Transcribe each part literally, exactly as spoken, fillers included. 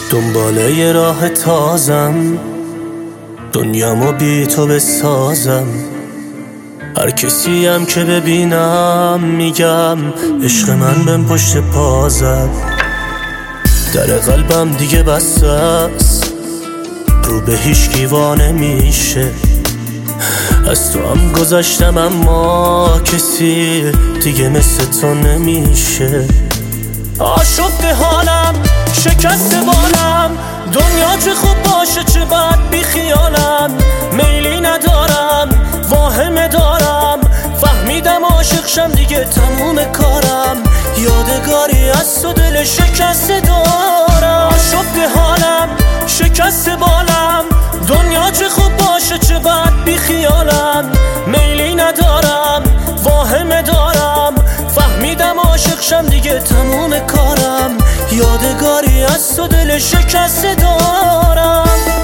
دنباله یه راه تازم، دنیامو بی تو بسازم. هر کسی هم که ببینم میگم عشق من بهم پشت پا زد. در قلبم دیگه بسته است، رو به هیچ کی نمیشه. از تو هم گذشتم اما کسی دیگه مثل تو نمیشه. آشفته حالم، شکست بالم، دنیا چه خوب باشه چه بد بی خیالم. میلی ندارم، واهمه دارم، فهمیدم عاشق شم دیگه تموم کارم. یادگاری از تو دل شکست دارم. آشفته حالم، شکست بالم، دنیا چه خوب باشه چه بد بی خیالم. میلی ندارم، واهمه دارم، فهمیدم عاشق شم دیگه تموم کارم. یادگاری از تو دل شکست دارم.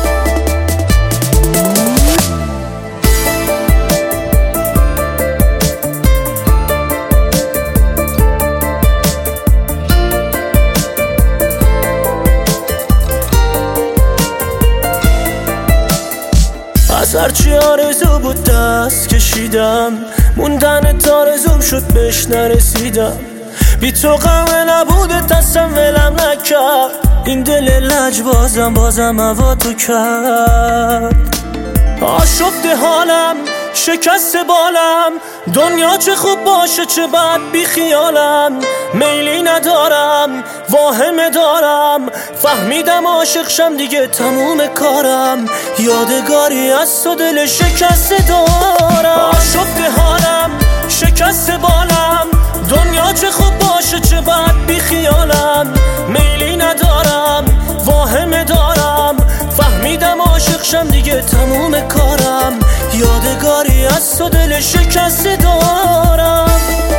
از هرچی آرزو بود دست کشیدم، موندن تارزوم شد بهش نرسیدم. بی تو غمه نبوده دستم ولم نکرد، این دل لج بازم بازم هوا تو کرد. آشفته حالم، شکست بالم، دنیا چه خوب باشه چه بد بی خیالم. میلی ندارم، واهمه دارم، فهمیدم عاشق شم دیگه تموم کارم. یادگاری از تو دل شکست دارم. آشفته حالم، شکست بالم، دنیا چه خوب باشه چه بد بی خیالم. میلی ندارم، واهمه دارم، فهمیدم عاشق شم دیگه تموم کارم. یادگاری از تو دل شکست دارم.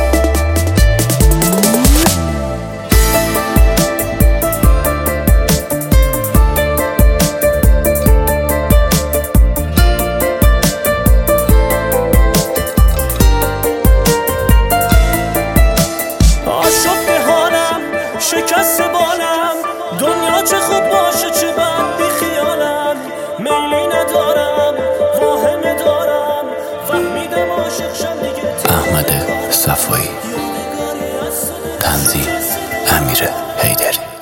آشفته حالم، شکست بالم، دنیا چه خوب باشه چه بد بی خیالم. میلی ندارم، واهمه دارم، فهمیدم عاشق شم دیگه. احمد صفایی، تنظیم امیر حیدری.